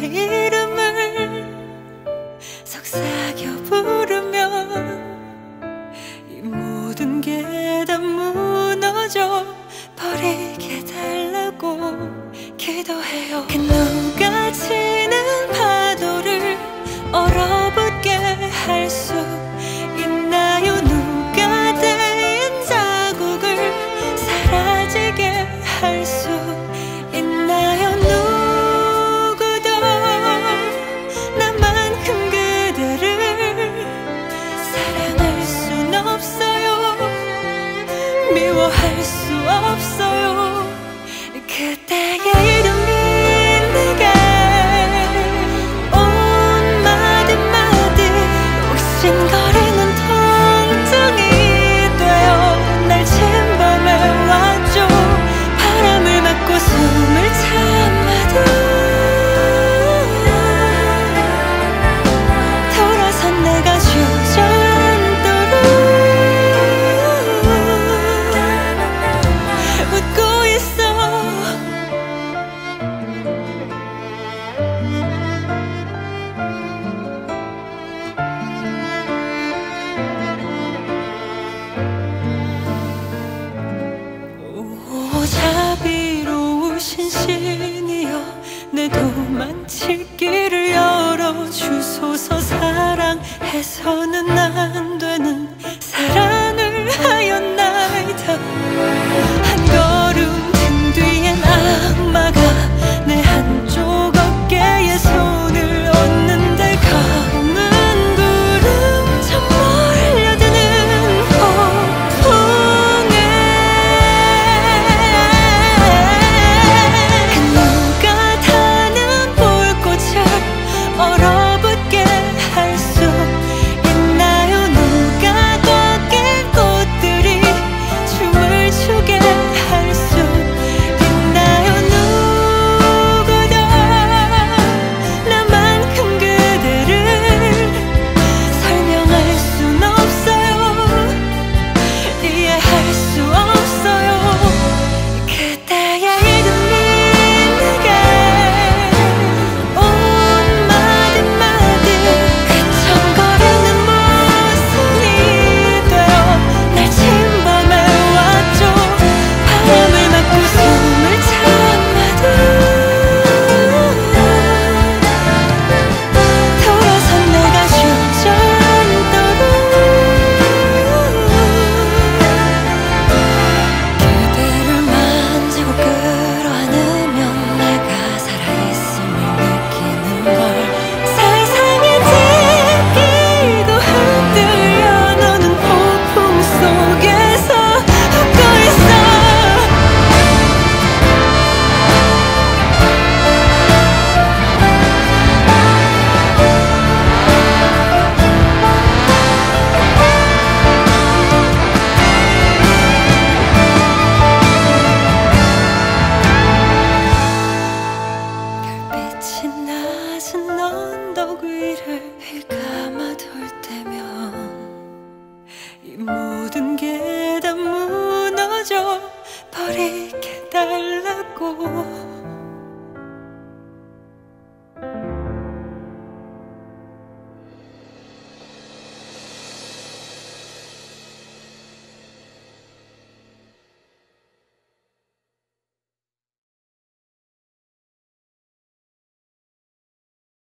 이름을 속삭여 부르면 이 모든 게 다 무너져 버리게 달라고 기도해요. 그 누가 치는 파도를 얼어붙게 할 수 있나요? 누가 떼인 자국을 사라지게 할 수 있나요? 누구도 나만큼 그대를 사랑할 순 없어요. 미워할 수 없어요. 그때의 이름이 내게 온 마디마디 옥신거리는 통증이 되어 날 침범해왔죠. 바람을 맞고 숨을 참아도 돌아선 내가 주저앉도록 웃고 있어. 오, 자비로우신 신이여 내 도망칠 길을 열어주소서. 사랑해서는 안 되는 사랑을 하였나이다. 한 걸음 든 뒤엔 악마가 내 한쪽 어깨에 손을 얹는데 검은 구름 저 몰려드는 폭풍에 그 누가 타는 불꽃을 얼어붙게 할 수 있나요? 누가 꺾인 꽃들이 춤을 추게 할 수 있나요? 누구도 나만큼 그대를 설명할 순 없어요. 이해할 수 없어요. 그때의 이름이 내게 온 마디마디 휘청거리는 모순이 되어 날 침범해왔죠. 바람을 맞고 숨을 참아도 돌아선 내가 주저앉도록 그대를 만지고 끌어안으면 내가 살아있음을 느끼는 걸 세상에 지키고 흔들려 너는 폭풍 속에서 웃고 있어. 별빛이 낮은 언덕 위를 휘감아 돌 때면 이 모든 게 다 무너져 버리게 달라고